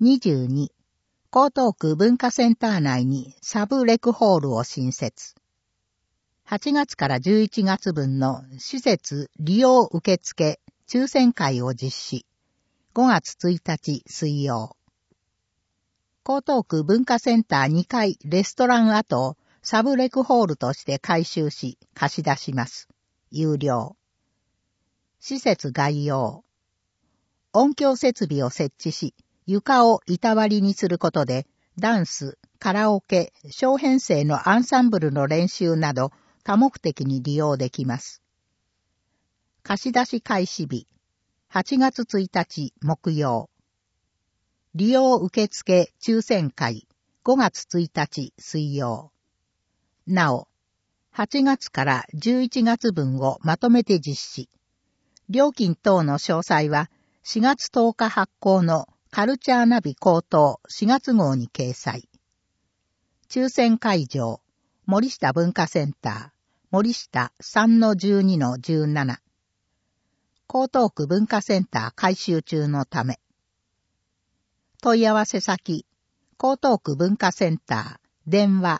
22、江東区文化センター内にサブレクホールを新設。8月から11月分の施設利用受付抽選会を実施。5月1日水曜。江東区文化センター2階レストラン跡をサブレクホールとして改修し貸し出します。有料。施設概要。音響設備を設置し、床を板張りにすることで、ダンス、カラオケ、小編成のアンサンブルの練習など多目的に利用できます。貸し出し開始日、8月1日木曜。利用受付抽選会、5月1日水曜。なお、8月から11月分をまとめて実施。料金等の詳細は4月10日発行のカルチャーナビ高等4月号に掲載。抽選会場、森下文化センター、森下 3-12-17。江東区文化センター改修中のため。問い合わせ先、江東区文化センター、電話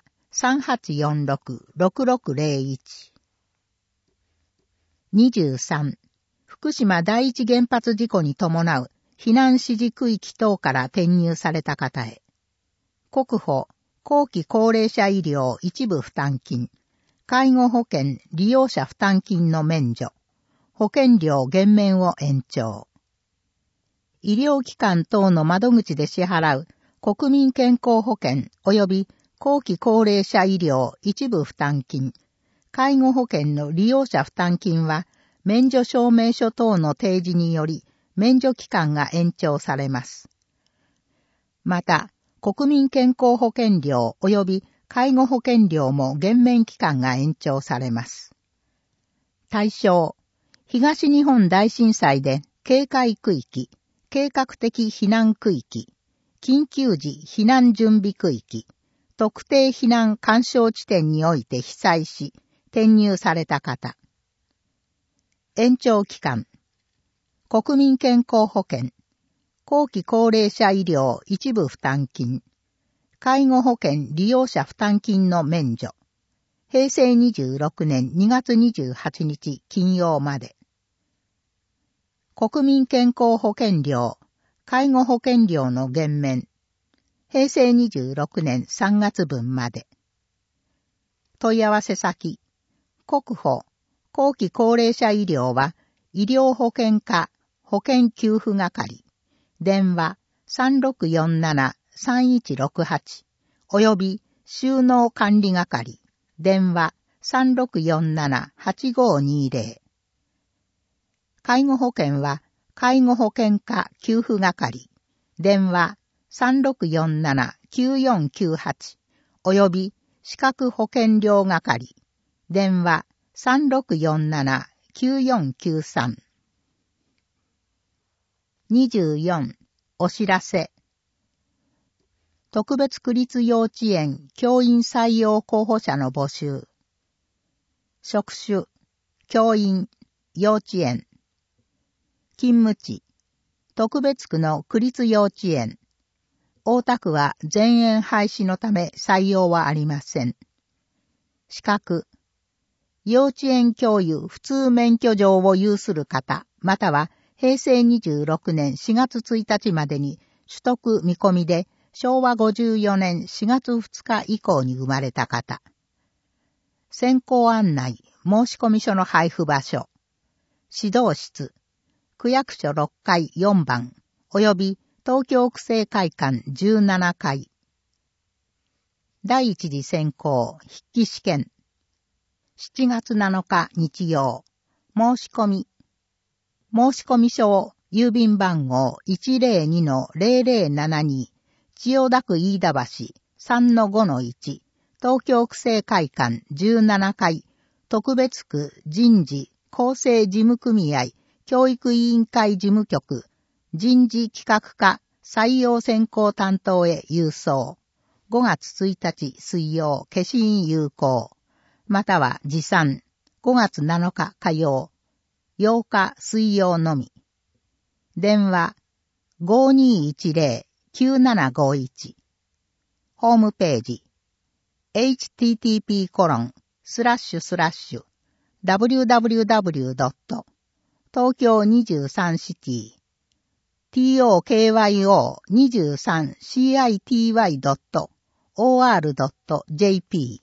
3846-6601。23、福島第一原発事故に伴う避難指示区域等から転入された方へ。国保、後期高齢者医療一部負担金、介護保険利用者負担金の免除、保険料減免を延長。医療機関等の窓口で支払う国民健康保険及び後期高齢者医療一部負担金、介護保険の利用者負担金は免除証明書等の提示により免除期間が延長されます。また、国民健康保険料及び介護保険料も減免期間が延長されます。対象、東日本大震災で警戒区域、計画的避難区域、緊急時避難準備区域、特定避難干渉地点において被災し、転入された方。延長期間。国民健康保険、後期高齢者医療一部負担金、介護保険利用者負担金の免除。平成26年2月28日金曜まで。国民健康保険料、介護保険料の減免。平成26年3月分まで。問い合わせ先、国保、後期高齢者医療は、医療保険課、保険給付係、電話3647-3168、および収納管理係、電話3647-8520。介護保険は、介護保険課給付係、電話3647-9498、および資格保険料係、電話3647-9493。24、お知らせ。特別区立幼稚園教員採用候補者の募集。職種、教員、幼稚園。勤務地、特別区の区立幼稚園。大田区は全園廃止のため採用はありません。資格、幼稚園教諭普通免許状を有する方、または平成26年4月1日までに取得見込みで昭和54年4月2日以降に生まれた方。選考案内、申込書の配布場所。指導室、区役所6階4番、及び東京区政会館17階。第一次選考、筆記試験。7月7日日曜。申込書を郵便番号 102-0072 千代田区飯田橋 3-5-1 東京区政会館17階特別区人事厚生事務組合教育委員会事務局人事企画課採用選考担当へ郵送。5月1日水曜消印有効。または持参。5月7日火曜。8日水曜のみ。電話 5210-99 9751。ホームページ。http://www.tokyo23city.or.jp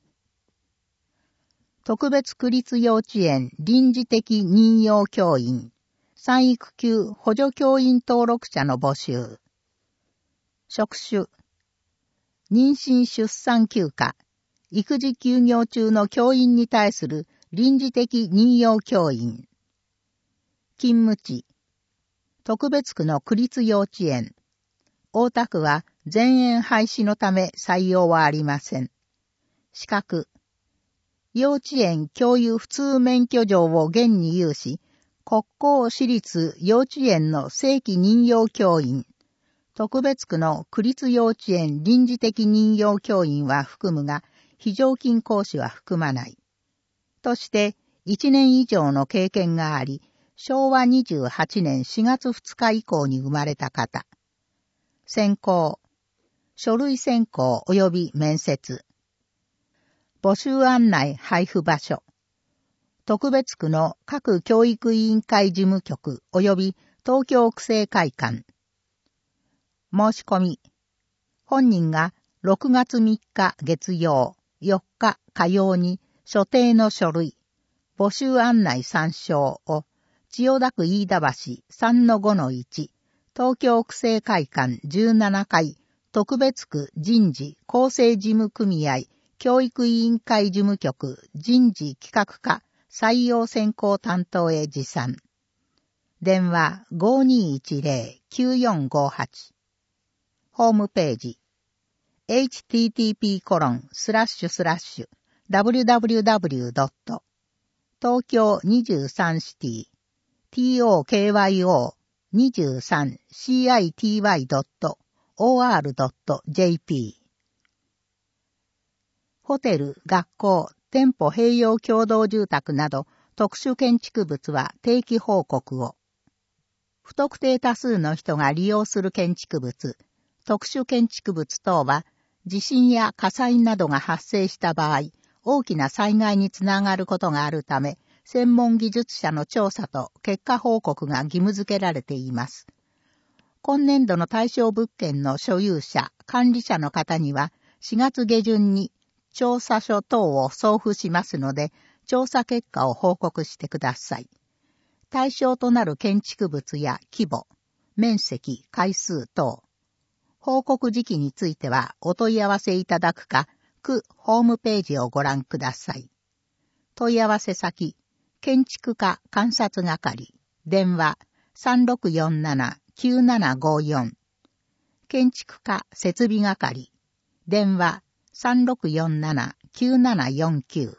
特別区立幼稚園臨時的任用教員産育休補助教員登録者の募集。職種。妊娠出産休暇、育児休業中の教員に対する臨時的任用教員。勤務地。特別区の区立幼稚園。大田区は前園廃止のため採用はありません。資格。幼稚園教諭普通免許状を現に有し、国公私立幼稚園の正規任用教員。特別区の区立幼稚園臨時的任用教員は含むが、非常勤講師は含まない。として、1年以上の経験があり、昭和28年4月2日以降に生まれた方。選考。書類選考及び面接。募集案内配布場所。特別区の各教育委員会事務局及び東京区政会館。申し込み。本人が6月3日月曜、4日火曜に所定の書類、募集案内参照を千代田区飯田橋 3-5-1 東京区政会館17階特別区人事構成事務組合教育委員会事務局人事企画課採用選考担当へ持参。電話 5210-9458。ホームページ。http://www.tokyo23city.or.jp ホテル、学校、店舗併用共同住宅など特殊建築物は定期報告を。不特定多数の人が利用する建築物、特殊建築物等は地震や火災などが発生した場合、大きな災害につながることがあるため、専門技術者の調査と結果報告が義務付けられています。今年度の対象物件の所有者、管理者の方には、4月下旬に調査書等を送付しますので、調査結果を報告してください。対象となる建築物や規模、面積、回数等、報告時期についてはお問い合わせいただくか、区ホームページをご覧ください。問い合わせ先、建築課監察係、電話 3647-9754。建築課設備係、電話 3647-9749。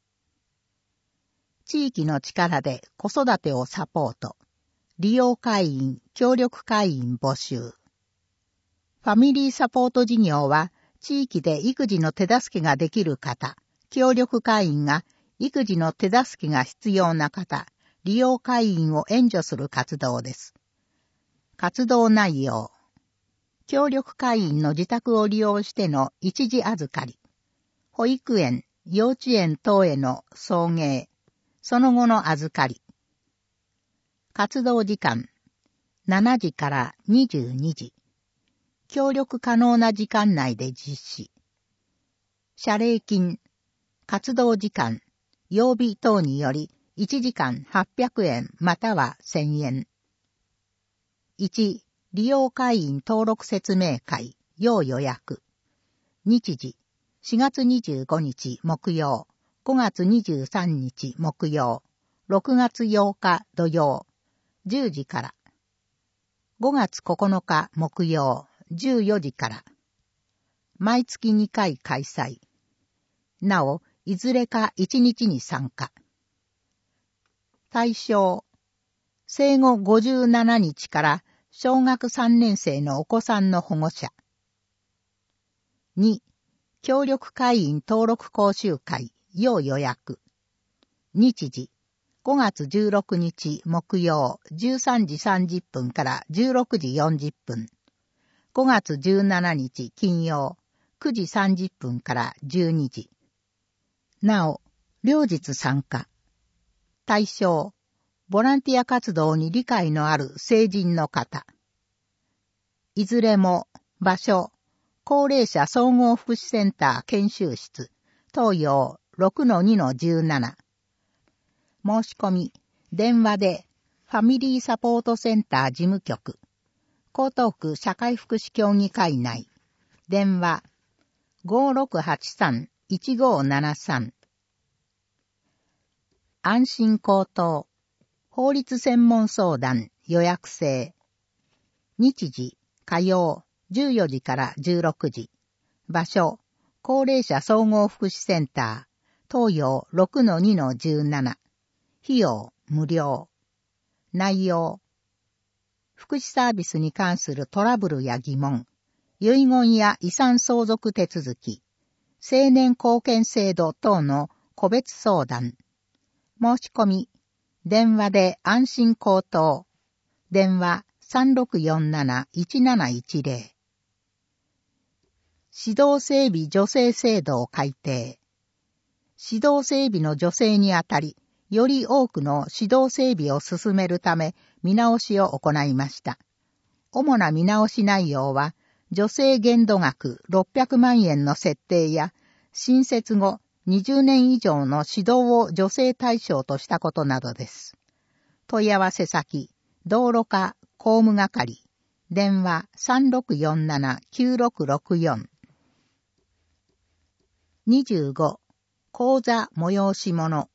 地域の力で子育てをサポート。利用会員、協力会員募集。ファミリーサポート事業は、地域で育児の手助けができる方、協力会員が育児の手助けが必要な方、利用会員を援助する活動です。活動内容。協力会員の自宅を利用しての一時預かり、保育園、幼稚園等への送迎、その後の預かり。活動時間、7時から22時。協力可能な時間内で実施。謝礼金、活動時間、曜日等により1時間800円または1000円。1、利用会員登録説明会、要予約。日時、4月25日木曜、5月23日木曜、6月8日土曜、10時から。5月9日木曜、14時から。毎月2回開催。なお、いずれか1日に参加。対象。生後57日から小学3年生のお子さんの保護者。2、協力会員登録講習会、要予約。日時。5月16日木曜13時30分から16時40分。 5月17日金曜9時30分から12時。なお、両日参加。対象、ボランティア活動に理解のある成人の方。いずれも、場所、高齢者総合福祉センター研修室、東洋 6-2-17。申し込み、電話で、ファミリーサポートセンター事務局、江東区社会福祉協議会内、電話、5683-1573。安心高等、法律専門相談予約制。日時、火曜、14時から16時。場所、高齢者総合福祉センター、東洋 6-2-17。費用、無料。内容、福祉サービスに関するトラブルや疑問、遺言や遺産相続手続き、青年貢献制度等の個別相談。申し込み、電話で安心高等。電話3647-1710。指導整備助成制度を改定。指導整備の助成にあたり、より多くの指導整備を進めるため見直しを行いました。主な見直し内容は、助成限度額600万円の設定や、新設後20年以上の指導を助成対象としたことなどです。問い合わせ先、道路課公務係、電話3647-9664。25、講座催し物。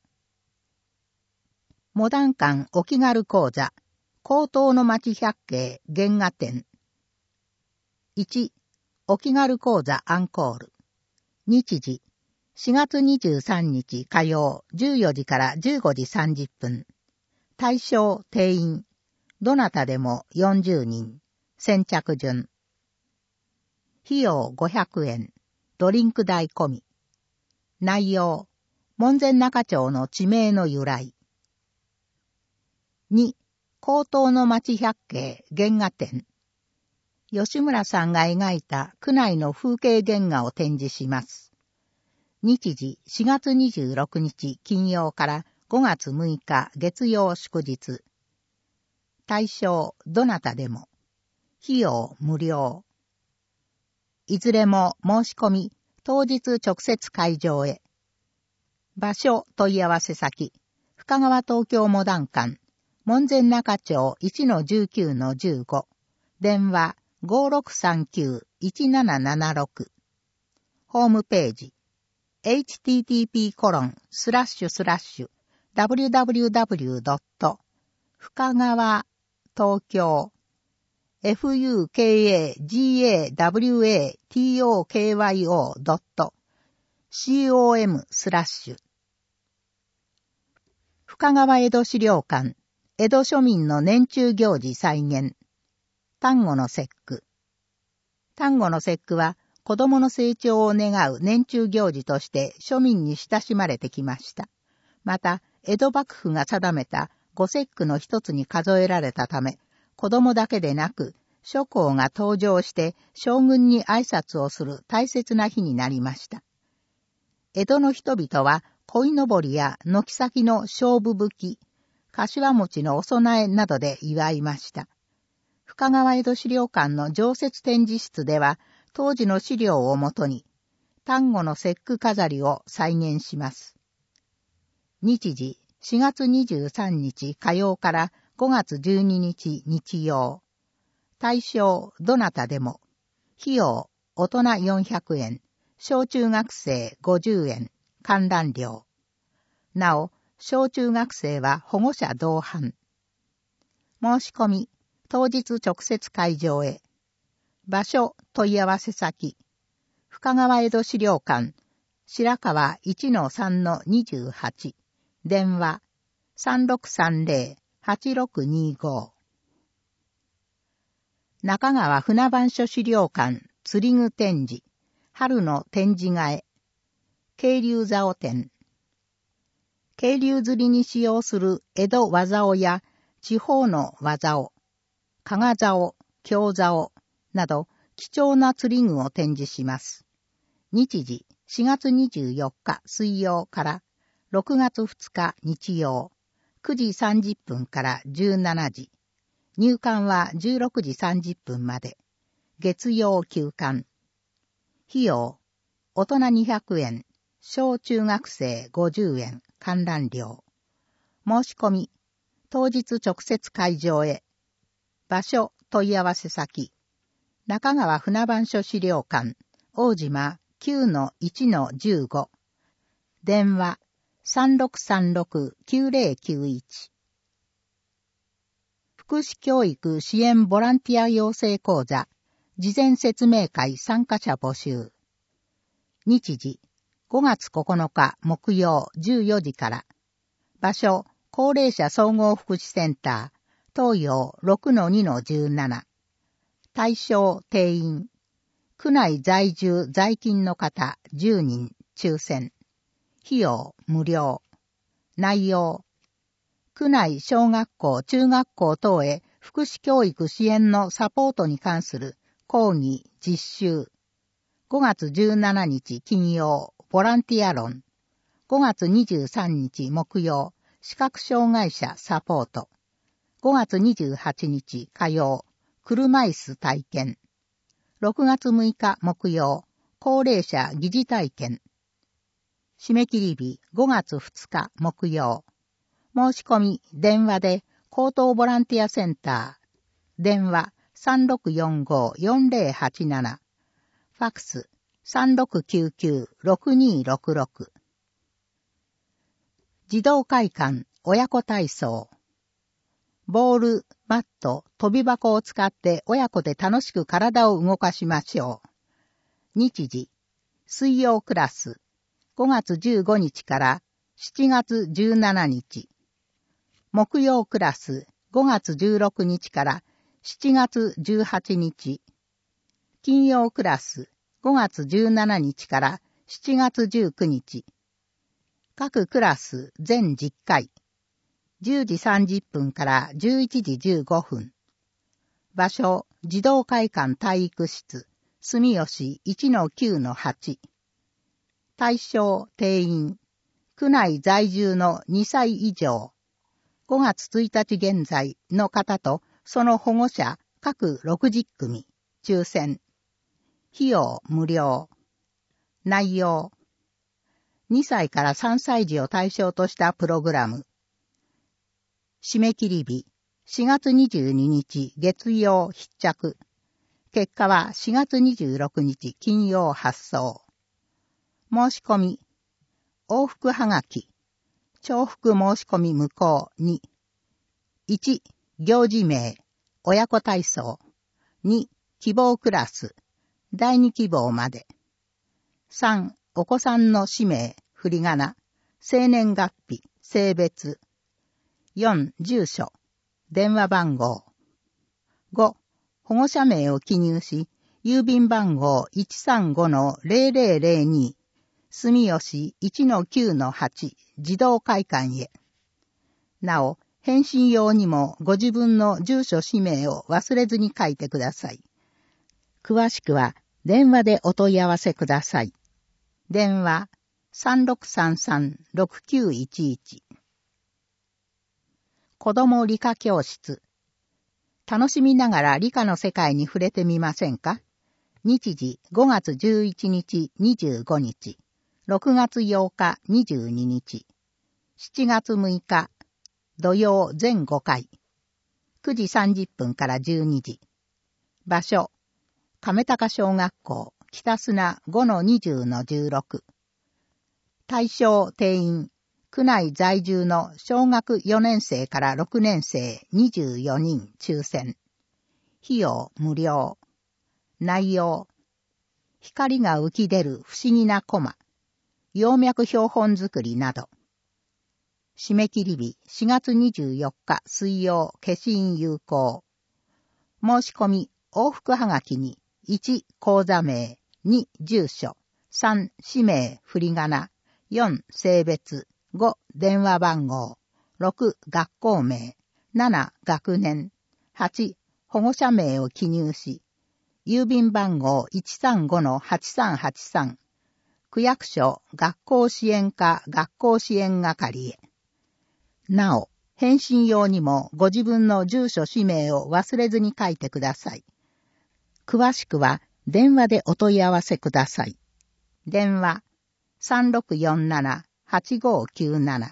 モダン館お気軽講座、高等の町百景原画展。1、お気軽講座アンコール。日時、4月23日火曜14時から15時30分。対象定員、どなたでも40人。先着順。費用500円。ドリンク代込み。内容、門前仲町の地名の由来。2、高等の町百景原画展。吉村さんが描いた区内の風景原画を展示します。日時4月26日金曜から5月6日月曜祝日。対象どなたでも。費用無料。いずれも申し込み、当日直接会場へ。場所問い合わせ先、深川東京モダン館、門前仲町 1-19-15。電話5639-1776。ホームページ。http://www. 深川東京 fukagawatokyo.com/ 深川江戸資料館、江戸庶民の年中行事再現。端午の節句。端午の節句は、子供の成長を願う年中行事として庶民に親しまれてきました。また、江戸幕府が定めた五節句の一つに数えられたため、子供だけでなく、諸公が登場して将軍に挨拶をする大切な日になりました。江戸の人々は、鯉のぼりや軒先の勝負吹き、柏餅のお供えなどで祝いました。深川江戸資料館の常設展示室では、当時の資料をもとに、端午の節句飾りを再現します。日時、4月23日火曜から5月12日日曜。対象、どなたでも。費用、大人400円。小中学生50円。観覧料。なお、小中学生は保護者同伴。申し込み、当日直接会場へ。場所、問い合わせ先。深川江戸資料館、白川 1-3-28。電話、3630-8625。中川船番所資料館、釣り具展示、春の展示替え。渓流竿展。渓流釣りに使用する江戸和竿や地方の和竿、加賀竿、京竿など貴重な釣り具を展示します。日時4月24日水曜から6月2日日曜、9時30分から17時。入館は16時30分まで。月曜休館。費用、大人200円、小中学生50円、観覧料。申し込み、当日直接会場へ。場所、問い合わせ先。中川船番所資料館、大島 9-1-15。電話、3636-9091。福祉教育支援ボランティア養成講座、事前説明会参加者募集。日時、5月9日木曜14時から。場所、高齢者総合福祉センター、東洋 6-2-17。対象定員。区内在住在勤の方10人抽選。費用無料。内容。区内小学校中学校等へ福祉教育支援のサポートに関する講義実習。5月17日金曜ボランティア論。5月23日木曜視覚障害者サポート。5月28日火曜車椅子体験。6月6日木曜、高齢者疑似体験。締め切り日5月2日木曜。申し込み、電話で、高等ボランティアセンター。電話3645-4087。ファックス3699-6266。児童会館、親子体操。ボール、バット、飛び箱を使って親子で楽しく体を動かしましょう。日時、水曜クラス、5月15日から7月17日。木曜クラス、5月16日から7月18日。金曜クラス、5月17日から7月19日。各クラス全10回。10時30分から11時15分。場所、児童会館体育室、住吉 1-9-8。対象、定員、区内在住の2歳以上。5月1日現在の方とその保護者各60組、抽選。費用無料。内容。2歳から3歳児を対象としたプログラム。締め切り日、4月22日月曜必着。結果は4月26日金曜発送。申し込み。往復はがき。重複申し込み無効2。1、行事名。親子体操。2、希望クラス。第2希望まで。3、お子さんの氏名、振り仮名。生年月日、性別。4、住所。電話番号。5、保護者名を記入し、郵便番号 135-0002、住吉 1-9-8、児童会館へ。なお、返信用にもご自分の住所氏名を忘れずに書いてください。詳しくは、電話でお問い合わせください。電話、3633-6911。子供理科教室。楽しみながら理科の世界に触れてみませんか？日時5月11日25日、6月8日22日、7月6日、土曜全5回、9時30分から12時。場所、亀高小学校、北砂 5-20-16。対象定員、区内在住の小学4年生から6年生24人抽選。費用無料。内容。光が浮き出る不思議なコマ。葉脈標本作りなど。締め切り日4月24日水曜消印有効。申し込み往復はがきに1、口座名、2、住所、3、氏名、振り仮名、4、性別、5、電話番号、6、学校名、7、学年、8、保護者名を記入し、 郵便番号 135-8383、区役所学校支援課学校支援係へ。なお、返信用にもご自分の住所氏名を忘れずに書いてください。詳しくは電話でお問い合わせください。電話 3647-8597。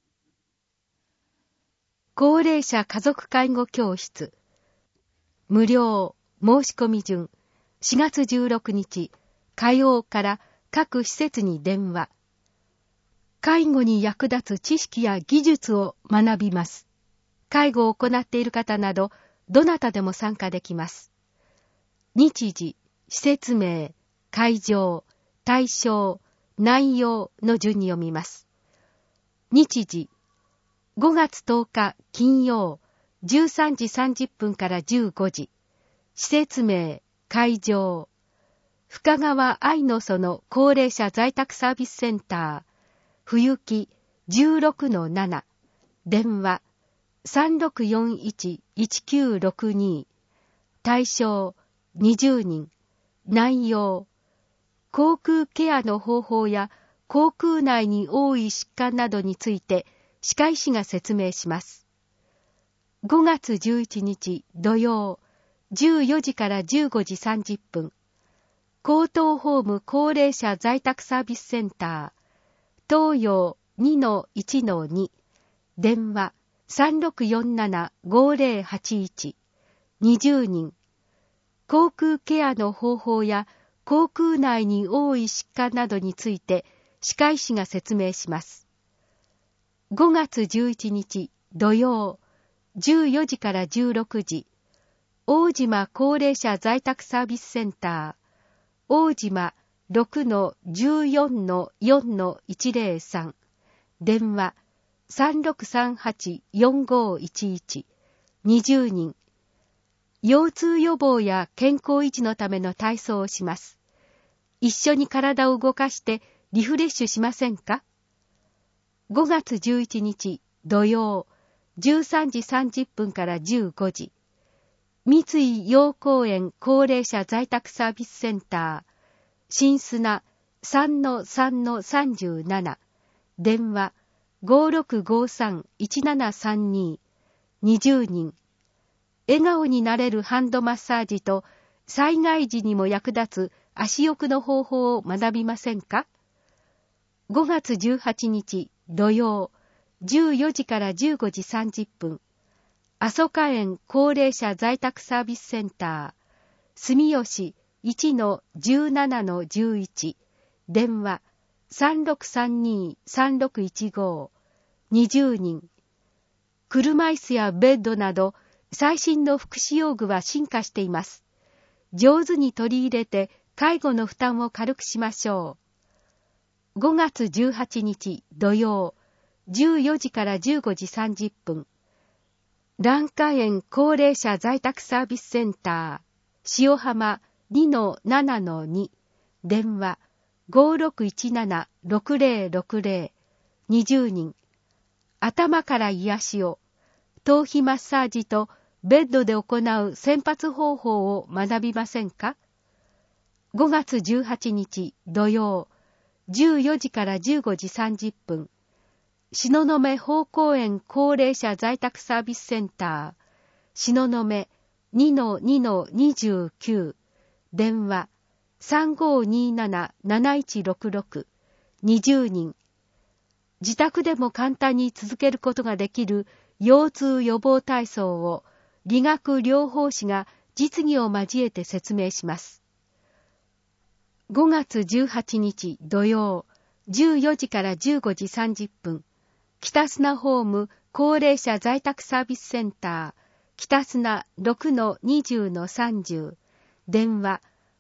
高齢者家族介護教室。無料申し込み順4月16日火曜から各施設に電話。介護に役立つ知識や技術を学びます。介護を行っている方などどなたでも参加できます。日時、施設名、会場、対象、内容の順に読みます。日時、5月10日金曜、13時30分から15時。施設名、会場。深川愛の園高齢者在宅サービスセンター。冬木 16-7。電話 3641-1962。対象20人。内容。口腔ケアの方法や口腔内に多い疾患などについて歯科医師が説明します。5月11日土曜、14時から15時30分。江東ホーム高齢者在宅サービスセンター。東洋 2-1-2。電話 3647-5081。20人。口腔ケアの方法や口腔内に多い疾患などについて歯科医師が説明します。5月11日土曜、14時から16時。大島高齢者在宅サービスセンター。大島 6-14-4-103。電話 3638-4511。20人。腰痛予防や健康維持のための体操をします。一緒に体を動かしてリフレッシュしませんか？ 5 月11日土曜、13時30分から15時。三井陽光園高齢者在宅サービスセンター。新砂 3-3-37。電話 5653-1732。20人。笑顔になれるハンドマッサージと災害時にも役立つ足浴の方法を学びませんか？ 5 月18日土曜、14時から15時30分。阿蘇花園高齢者在宅サービスセンター。住吉 1-17-11。電話 3632-3615。20人。車椅子やベッドなど最新の福祉用具は進化しています。上手に取り入れて介護の負担を軽くしましょう。5月18日土曜、14時から15時30分。蘭華園高齢者在宅サービスセンター。塩浜 2-7-2。電話 5617-6060。20人。頭から癒しを。頭皮マッサージとベッドで行う洗髪方法を学びませんか？ 5 月18日土曜、14時から15時30分。東雲宝光園高齢者在宅サービスセンター。東雲 2-2-29。電話 3527-7166。20人。自宅でも簡単に続けることができる腰痛予防体操を理学療法士が実技を交えて説明します。5月18日土曜、14時から15時30分。北砂ホーム高齢者在宅サービスセンター。北砂 6-20-30。電話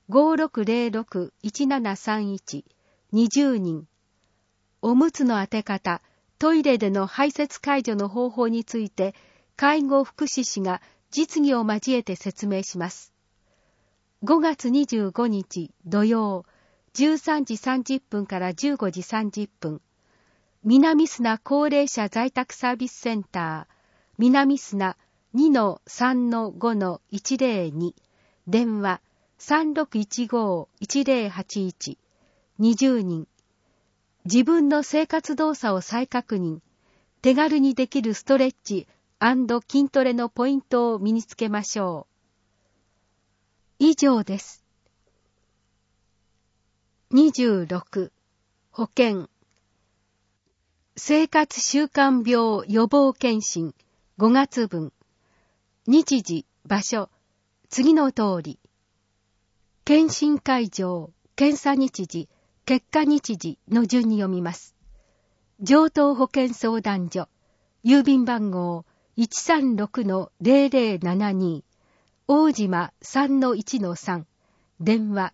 5606-1731。20人。おむつの当て方、トイレでの排泄介助の方法について、介護福祉士が実技を交えて説明します。5月25日土曜、13時30分から15時30分。南砂高齢者在宅サービスセンター。南砂 2-3-5-102。電話 3615-1081 20人。自分の生活動作を再確認。手軽にできるストレッチ&筋トレのポイントを身につけましょう。以上です。26. 保健。生活習慣病予防検診5月分。日時、場所、次の通り。検診会場、検査日時、結果日時の順に読みます。城東保健相談所、郵便番号 136-0072、大島 3-1-3、電話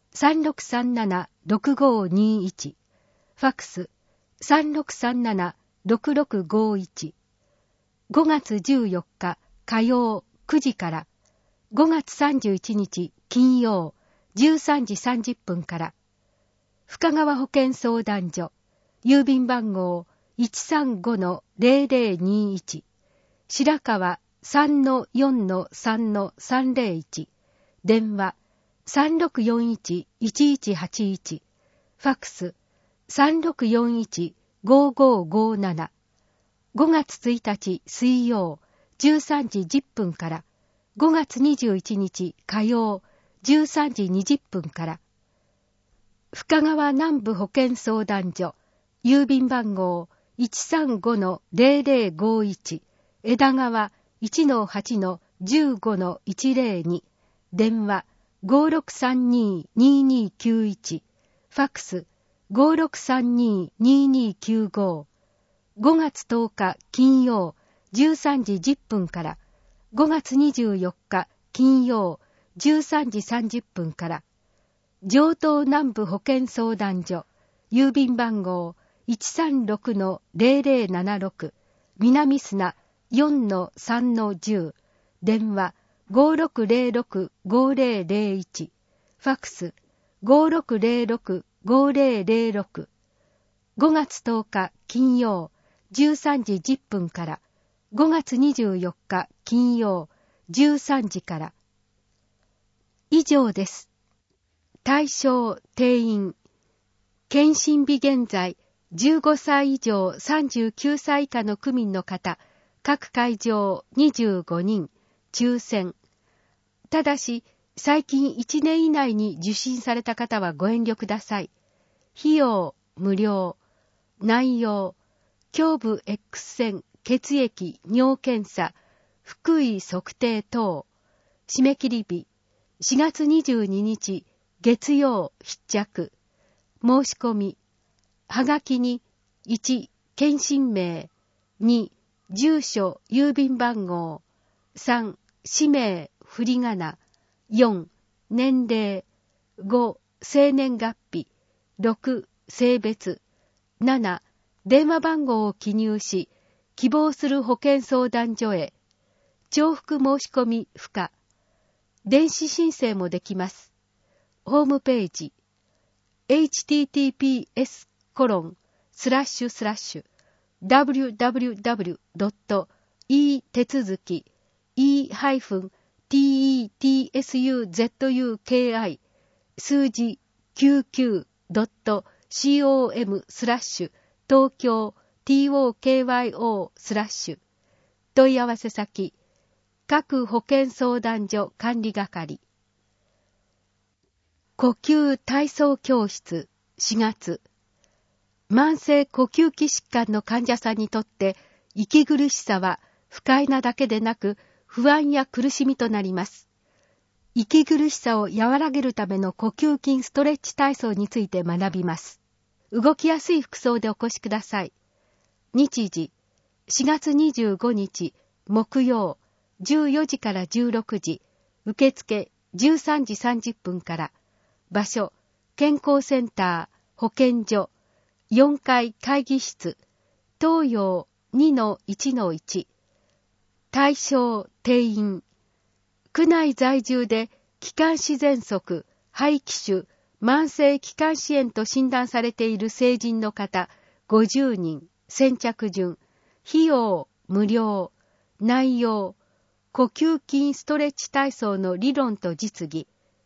3637-6521、ファックス 3637-6651。5月14日火曜9時から、5月31日金曜13時30分から、深川保健相談所、郵便番号 135-0021、白川 3-4-3-301、電話 3641-1181、ファックス 3641-5557。5月1日水曜13時10分から、5月21日火曜13時20分から、深川南部保健相談所、郵便番号 135-0051、枝川 1-8-15-102、電話 5632-2291、ファックス 5632-2295。5月10日金曜13時10分から、5月24日金曜13時30分から、城東南部保健相談所、郵便番号 136-0076、南砂 4-3-10、電話 5606-5001、ファックス 5606-5006。5月10日金曜13時10分から、5月24日金曜13時から。以上です。対象定員。検診日現在、15歳以上39歳以下の区民の方、各会場25人、抽選。ただし、最近1年以内に受診された方はご遠慮ください。費用無料。内容、胸部 X 線、血液、尿検査、腹囲測定等。締め切り日、4月22日、月曜必着。申し込み。はがきに、1、検診名。2、住所、郵便番号。3、氏名、振り仮名。4、年齢。5、生年月日。6、性別。7、電話番号を記入し、希望する保健相談所へ。重複申し込み不可。電子申請もできます。ホームページ https://www.e 手続き e-tetsuzuki 数字 99.com/東京 tokyo/ 問い合わせ先各保健相談所管理係。呼吸体操教室4月。慢性呼吸器疾患の患者さんにとって息苦しさは不快なだけでなく不安や苦しみとなります。息苦しさを和らげるための呼吸筋ストレッチ体操について学びます。動きやすい服装でお越しください。日時、4月25日木曜14時から16時、受付13時30分から、場所、健康センター、保健所、4階会議室、東洋 2-1-1、対象定員、区内在住で気管支喘息、肺気腫、慢性気管支炎と診断されている成人の方50人、先着順、費用無料、内容、呼吸筋ストレッチ体操の理論と実技、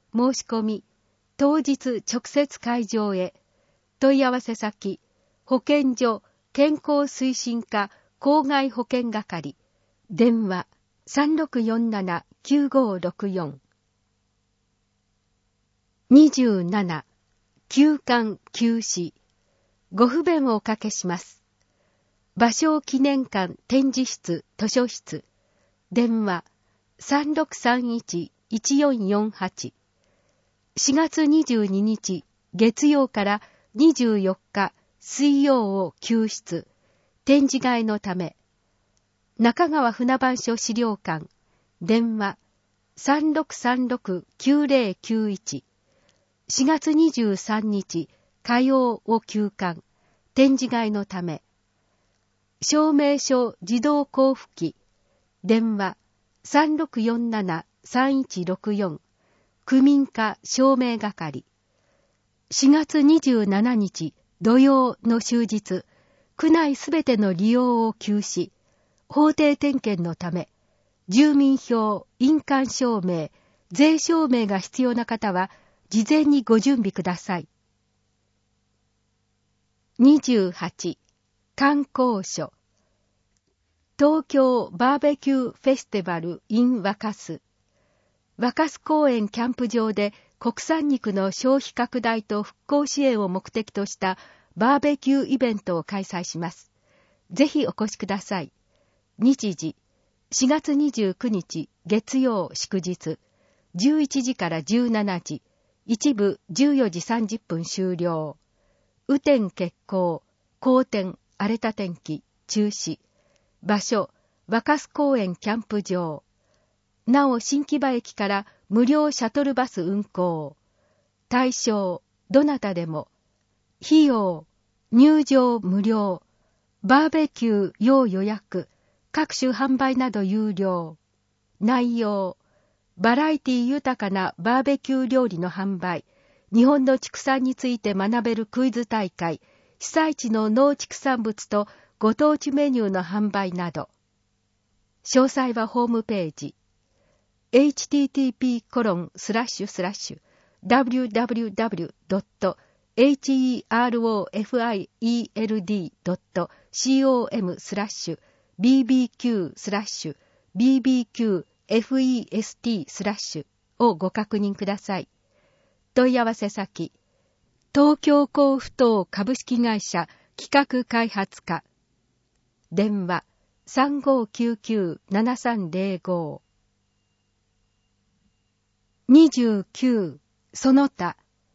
申し込み、当日直接会場へ。問い合わせ先、保健所健康推進課公害保健係。電話、3647-9564。27、休館休止。ご不便をおかけします。芭蕉記念館展示室図書室。電話、3631-1448。4月22日月曜から24日水曜を休室。展示会のため。中川船番所資料館。電話、3636-9091。4月23日火曜を休館。展示会のため。証明書自動交付機。電話、3647-3164。区民課証明係。4月27日土曜の終日、区内すべての利用を休止。法定点検のため、住民票、印鑑証明、税証明が必要な方は、事前にご準備ください。28、観光所。東京バーベキューフェスティバル in 若洲。若洲公園キャンプ場で国産肉の消費拡大と復興支援を目的としたバーベキューイベントを開催します。ぜひお越しください。日時、4月29日月曜祝日、11時から17時、一部14時30分終了。雨天決行、荒天、荒れた天気、中止。場所、若洲公園キャンプ場。なお新木場駅から無料シャトルバス運行。対象、どなたでも。費用、入場無料。バーベキュー要予約。各種販売など有料。内容、バラエティ豊かなバーベキュー料理の販売。日本の畜産について学べるクイズ大会。被災地の農畜産物とご当地メニューの販売など。詳細はホームページ。http://www.herofeld.com/bbq/bbqfest/ をご確認ください。問い合わせ先、東京港埠頭株式会社企画開発課。電話、3599-7305。29、その他。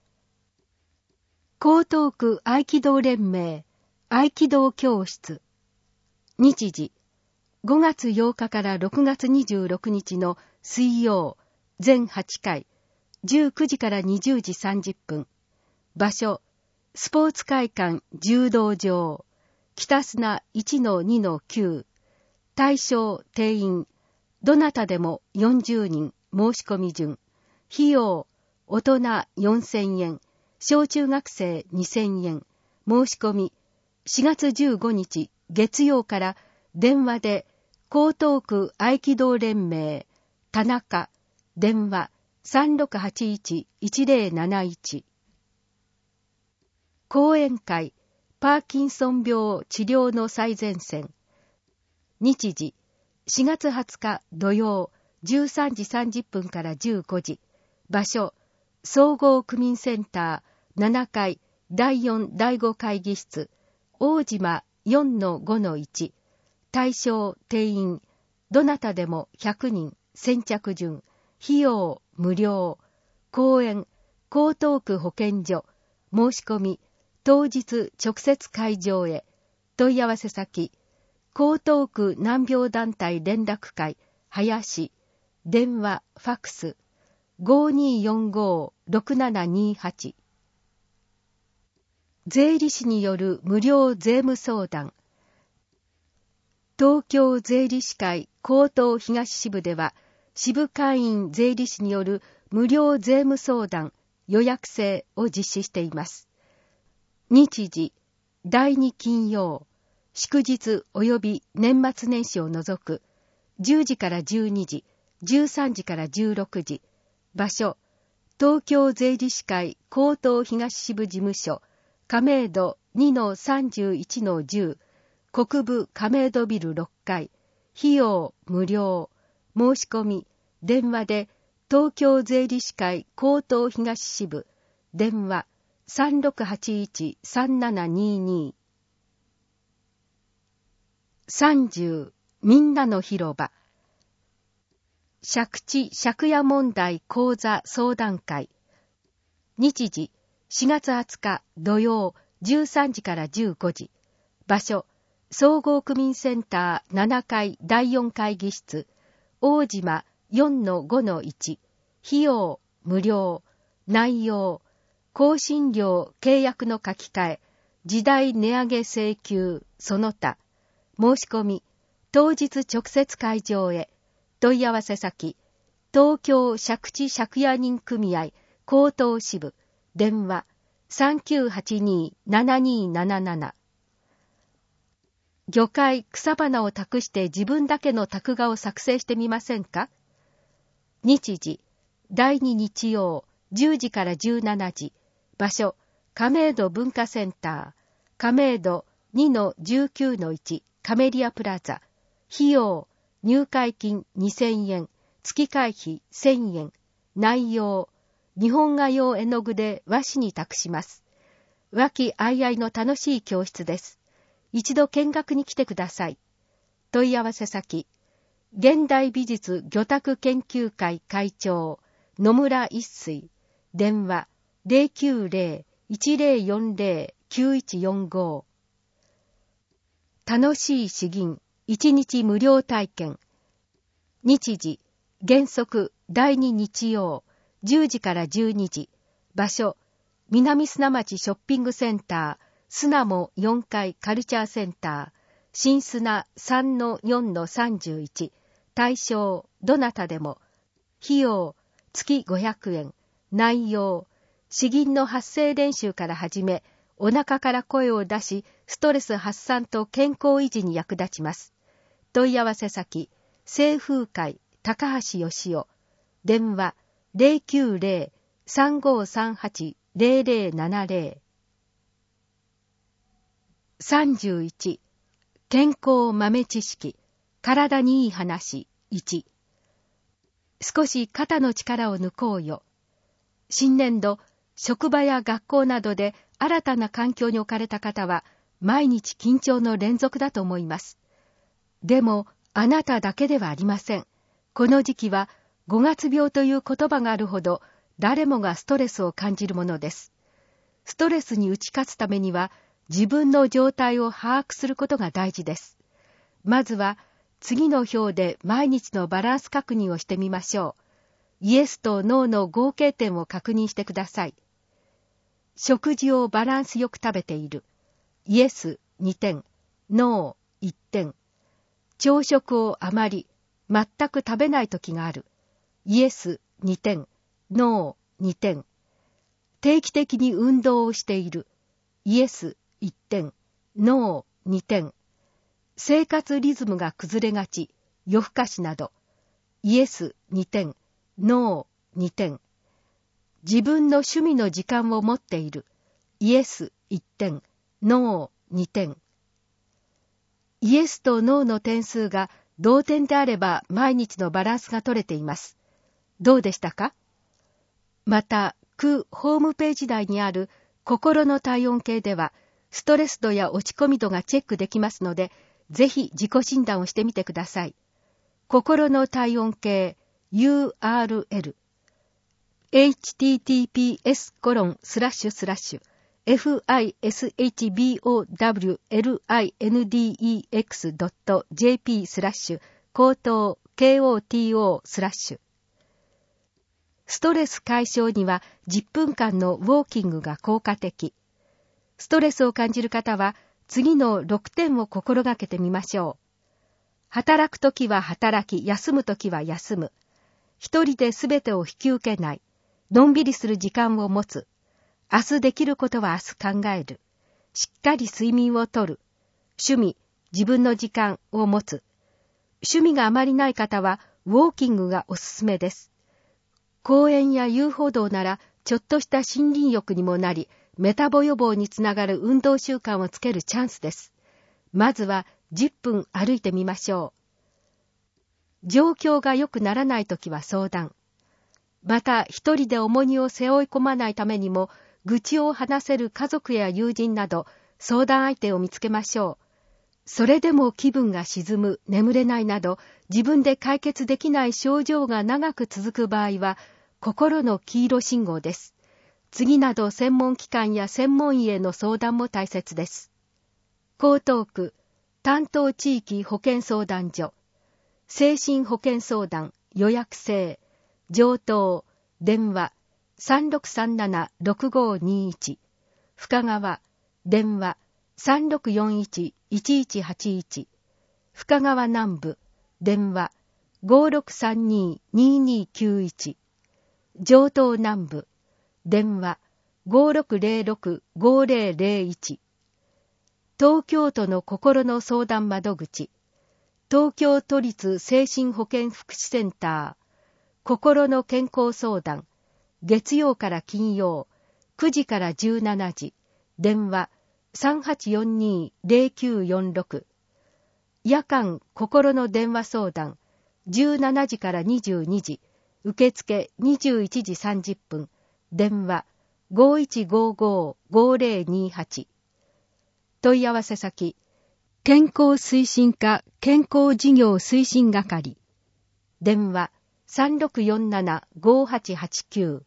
江東区合気道連盟、合気道教室。日時、5月8日から6月26日の水曜、全8回、19時から20時30分。場所、スポーツ会館柔道場。北砂 1-2-9。対象定員、どなたでも40人、申し込み順。費用、大人4000円、小中学生2000円。申し込み、4月15日月曜から電話で、江東区合気道連盟、田中、電話 3681-1071。講演会、パーキンソン病治療の最前線。日時、4月20日土曜、13時30分から15時。場所、総合区民センター7階第4第5会議室、大島 4-5-1。対象定員、どなたでも100人、先着順。費用無料。講演、江東区保健所。申し込み、当日直接会場へ。問い合わせ先、江東区難病団体連絡会、林。電話、ファックス。5245-6728。税理士による無料税務相談。東京税理士会江東東支部では、支部会員税理士による無料税務相談予約制を実施しています。日時、第2金曜、祝日及び年末年始を除く、10時から12時、13時から16時。場所、 東京税理士会江東東支部事務所亀戸 2-31-10 国部亀戸ビル6階費用無料申し込み電話で東京税理士会江東東支部電話 3681-3722 30みんなの広場借地借家問題講座相談会日時4月20日土曜13時から15時場所総合区民センター7階第4会議室大島 4-5-1 費用無料内容更新料契約の書き換え時代値上げ請求その他申し込み当日直接会場へ問い合わせ先東京借地借家人組合江東支部電話 3982-7277 魚介草花を託して自分だけの託画を作成してみませんか。日時第2日曜10時から17時場所亀戸文化センター亀戸 2-19-1 カメリアプラザ費用入会金2000円月会費1000円内容日本画用絵の具で和紙に託します。和気あいあいの楽しい教室です。一度見学に来てください。問い合わせ先現代美術魚拓研究会会長野村一水電話 090-1040-9145 楽しい詩吟1日無料体験日時原則第2日曜10時から12時場所南砂町ショッピングセンター砂も4階カルチャーセンター新砂 3-4-31 対象どなたでも費用月500円内容詩吟の発声練習から始めお腹から声を出しストレス発散と健康維持に役立ちます。問い合わせ先清風会高橋義雄電話 090-3538-0070 31健康豆知識体にいい話1少し肩の力を抜こうよ。新年度職場や学校などで新たな環境に置かれた方は毎日緊張の連続だと思います。でもあなただけではありません。この時期は5月病という言葉があるほど誰もがストレスを感じるものです。ストレスに打ち勝つためには自分の状態を把握することが大事です。まずは次の表で毎日のバランス確認をしてみましょう。イエスとノーの合計点を確認してください。食事をバランスよく食べている。イエス2点、ノー1点。朝食をあまり、全く食べない時がある。イエス2点、ノー2点。定期的に運動をしている。イエス1点、ノー2点。生活リズムが崩れがち、夜更かしなど。イエス2点、ノー2点。自分の趣味の時間を持っている。イエス1点、ノー2点。イエスとノーの点数が同点であれば毎日のバランスが取れています。どうでしたか？また、区ホームページ内にある心の体温計では、ストレス度や落ち込み度がチェックできますので、ぜひ自己診断をしてみてください。心の体温計 URL fishbowlindex.jp/ 口頭 KOTO/ ストレス解消には10分間のウォーキングが効果的。ストレスを感じる方は次の6点を心がけてみましょう。働くときは働き、休むときは休む。一人で全てを引き受けない。のんびりする時間を持つ。明日できることは明日考える。しっかり睡眠をとる。趣味、自分の時間を持つ。趣味があまりない方はウォーキングがおすすめです。 公園や遊歩道ならちょっとした森林浴にもなり、メタボ予防につながる運動習慣をつけるチャンスです。まずは10分歩いてみましょう。状況が良くならないときは相談。また一人で重荷を背負い込まないためにも、愚痴を話せる家族や友人など相談相手を見つけましょう。それでも気分が沈む、眠れないなど自分で解決できない症状が長く続く場合は、心の黄色信号です。次など専門機関や専門医への相談も大切です。江東区担当地域保健相談所、精神保健相談予約制、上東、電話 3637-6521、深川、電話 3641-1181、深川南部、電話 5632-2291、上東南部、電話 5606-5001、東京都の心の相談窓口、東京都立精神保健福祉センター、心の健康相談、月曜から金曜、9時から17時、電話 3842-0946、夜間心の電話相談、17時から22時、受付21時30分、電話 5155-5028、問い合わせ先、健康推進課健康事業推進係、電話 3647-5889。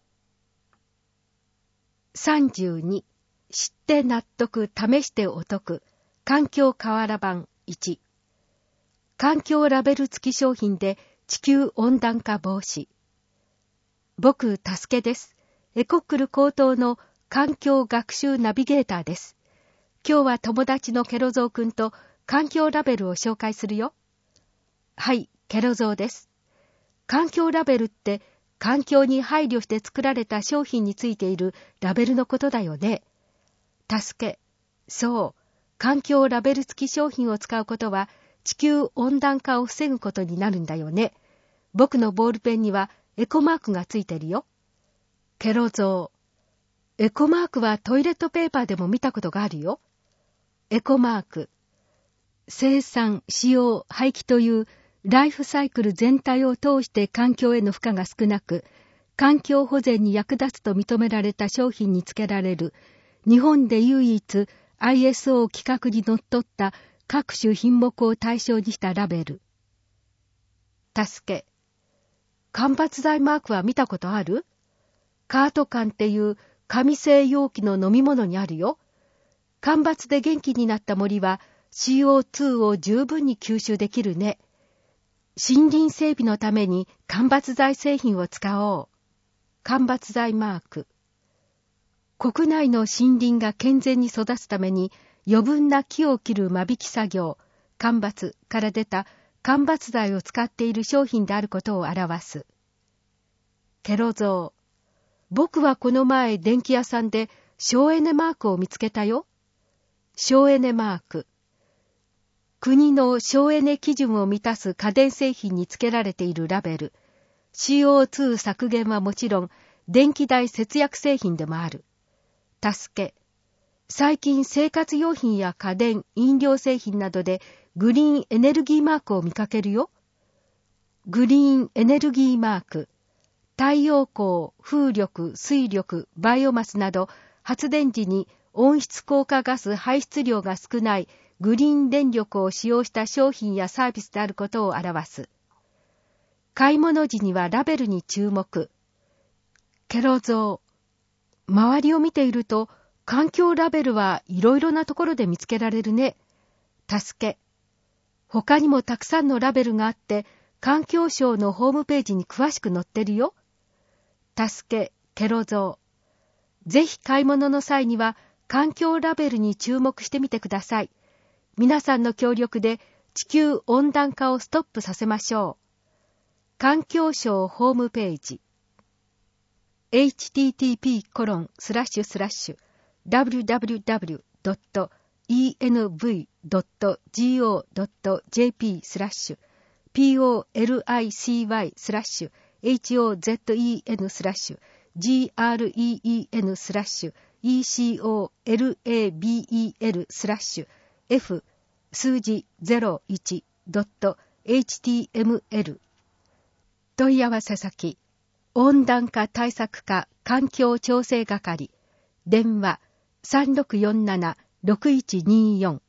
32. 知って納得、試してお得、環境瓦版1。環境ラベル付き商品で地球温暖化防止。僕、たすけです。エコックル高等の環境学習ナビゲーターです。今日は友達のケロゾー君と環境ラベルを紹介するよ。はい、ケロゾーです。環境ラベルって環境に配慮して作られた商品についているラベルのことだよね。たすけ、そう、環境ラベル付き商品を使うことは地球温暖化を防ぐことになるんだよね。僕のボールペンにはエコマークがついてるよ。ケロゾー、エコマークはトイレットペーパーでも見たことがあるよ。エコマーク、生産、使用、廃棄というライフサイクル全体を通して環境への負荷が少なく、環境保全に役立つと認められた商品につけられる、日本で唯一 ISO 規格にのっとった各種品目を対象にしたラベル。たすけ、間伐材マークは見たことある？カート缶っていう紙製容器の飲み物にあるよ。間伐で元気になった森は CO2 を十分に吸収できるね。森林整備のために間伐材製品を使おう。間伐材マーク。国内の森林が健全に育つために余分な木を切る間引き作業、間伐から出た間伐材を使っている商品であることを表す。ケロゾー、僕はこの前電気屋さんで省エネマークを見つけたよ。省エネマーク。国の省エネ基準を満たす家電製品につけられているラベル。CO2 削減はもちろん、電気代節約製品でもある。たすけ。最近生活用品や家電、飲料製品などでグリーンエネルギーマークを見かけるよ。グリーンエネルギーマーク。太陽光、風力、水力、バイオマスなど発電時に温室効果ガス排出量が少ないグリーン電力を使用した商品やサービスであることを表す。買い物時にはラベルに注目。ケロゾー、周りを見ていると環境ラベルはいろいろなところで見つけられるね。たすけ。他にもたくさんのラベルがあって環境省のホームページに詳しく載ってるよ。たすけ、ケロゾー。ぜひ買い物の際には環境ラベルに注目してみてください。皆さんの協力で地球温暖化をストップさせましょう。環境省ホームページ。http://www.env.go.jp/policy/ hozen/ecolabel/f 数字 01.html 問い合わせ先温暖化対策課環境調整係電話 3647-6124